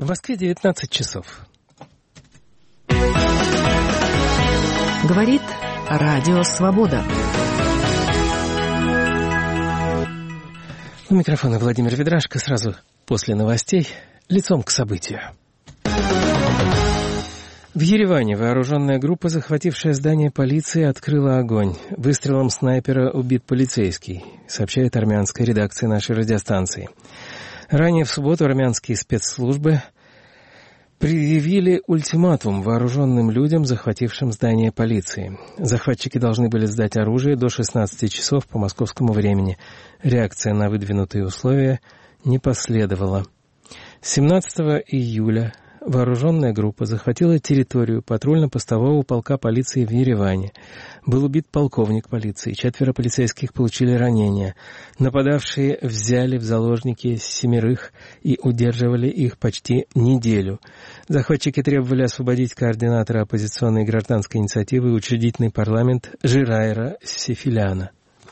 В Москве 19 часов. Говорит Радио Свобода. У микрофона Владимир Ведрашко. Сразу после новостей лицом к событию. В Ереване вооруженная группа, захватившая здание полиции, открыла огонь. Выстрелом снайпера убит полицейский, сообщает армянская редакция нашей радиостанции. Ранее в субботу армянские спецслужбы предъявили ультиматум вооруженным людям, захватившим здание полиции. Захватчики должны были сдать оружие до 16 часов по московскому времени. Реакция на выдвинутые условия не последовала. 17 июля вооруженная группа захватила территорию патрульно-постового полка полиции в Ереване. Был убит полковник полиции, 4 полицейских получили ранения. Нападавшие взяли в заложники 7 и удерживали их почти неделю. Захватчики требовали освободить координатора оппозиционной гражданской инициативы «Учредительный парламент» Жирайра Сефиляна.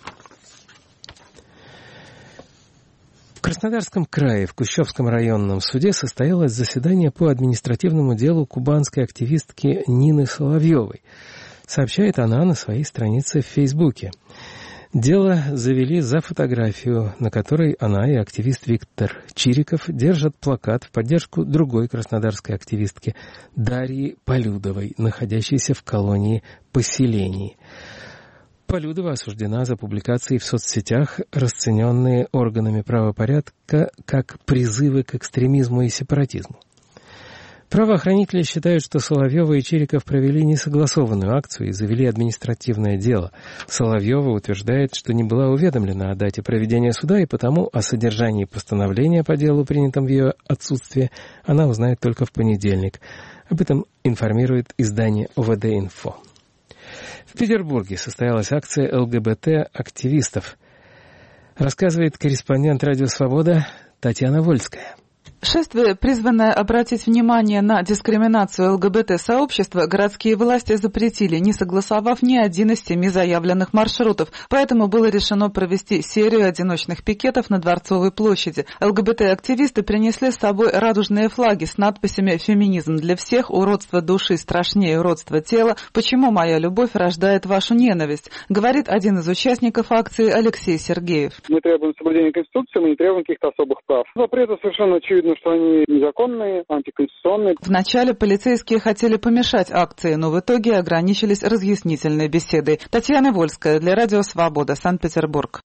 В Краснодарском крае в Кущевском районном суде состоялось заседание по административному делу кубанской активистки Нины Соловьевой. Сообщает она на своей странице в Фейсбуке. Дело завели за фотографию, на которой она и активист Виктор Чириков держат плакат в поддержку другой краснодарской активистки Дарьи Полюдовой, находящейся в колонии поселений. Полюдова осуждена за публикации в соцсетях, расцененные органами правопорядка как призывы к экстремизму и сепаратизму. Правоохранители считают, что Соловьева и Чириков провели несогласованную акцию и завели административное дело. Соловьева утверждает, что не была уведомлена о дате проведения суда, и потому о содержании постановления по делу, принятом в ее отсутствие, она узнает только в понедельник. Об этом информирует издание ОВД-Инфо. В Петербурге состоялась акция ЛГБТ-активистов. Рассказывает корреспондент «Радио Свобода» Татьяна Вольская. Шествие, призванное обратить внимание на дискриминацию ЛГБТ-сообщества, городские власти запретили, не согласовав ни один из 7 заявленных маршрутов. Поэтому было решено провести серию одиночных пикетов на Дворцовой площади. ЛГБТ-активисты принесли с собой радужные флаги с надписями «Феминизм для всех», «Уродство души страшнее уродства тела», «Почему моя любовь рождает вашу ненависть», говорит один из участников акции Алексей Сергеев. Мы требуем соблюдения Конституции, мы не требуем каких-то особых прав. Запреты совершенно очевидно, что они незаконные, антиконституционные. Вначале полицейские хотели помешать акции, но в итоге ограничились разъяснительной беседой. Татьяна Вольская для Радио Свобода, Санкт-Петербург.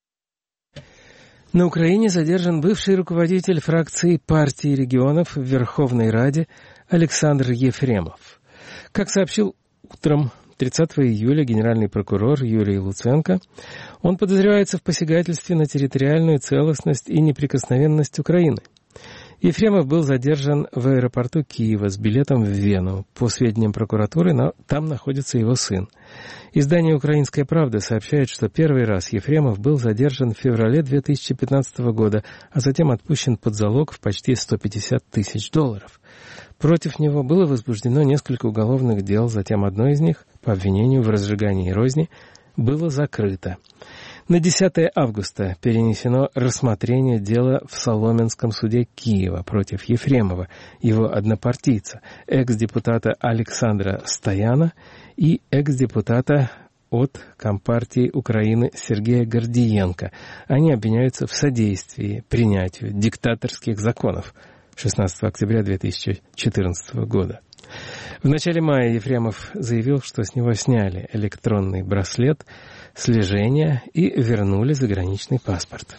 На Украине задержан бывший руководитель фракции партии регионов в Верховной Раде Александр Ефремов. Как сообщил утром 30 июля генеральный прокурор Юрий Луценко, он подозревается в посягательстве на территориальную целостность и неприкосновенность Украины. Ефремов был задержан в аэропорту Киева с билетом в Вену. По сведениям прокуратуры, там находится его сын. Издание «Украинская правда» сообщает, что первый раз Ефремов был задержан в феврале 2015 года, а затем отпущен под залог в почти $150 тысяч. Против него было возбуждено несколько уголовных дел, затем одно из них, по обвинению в разжигании розни, было закрыто. На 10 августа перенесено рассмотрение дела в Соломенском суде Киева против Ефремова, его однопартийца, экс-депутата Александра Стояна и экс-депутата от Компартии Украины Сергея Гордиенко. Они обвиняются в содействии принятию диктаторских законов 16 октября 2014 года. В начале мая Ефремов заявил, что с него сняли электронный браслет слежения и вернули заграничный паспорт.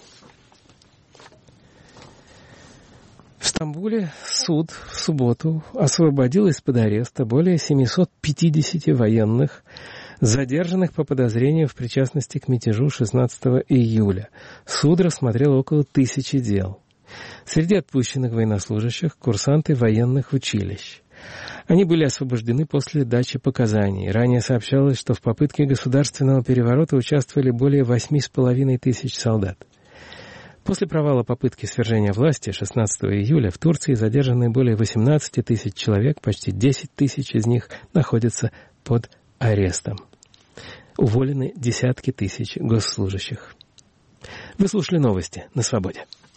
В Стамбуле суд в субботу освободил из-под ареста более 750 военных, задержанных по подозрению в причастности к мятежу 16 июля. Суд рассмотрел около 1000 дел. Среди отпущенных военнослужащих – курсанты военных училищ. Они были освобождены после дачи показаний. Ранее сообщалось, что в попытке государственного переворота участвовали более 8500 солдат. После провала попытки свержения власти 16 июля в Турции задержаны более 18 тысяч человек, почти 10 тысяч из них находятся под арестом. Уволены десятки тысяч госслужащих. Вы слушали новости на Свободе.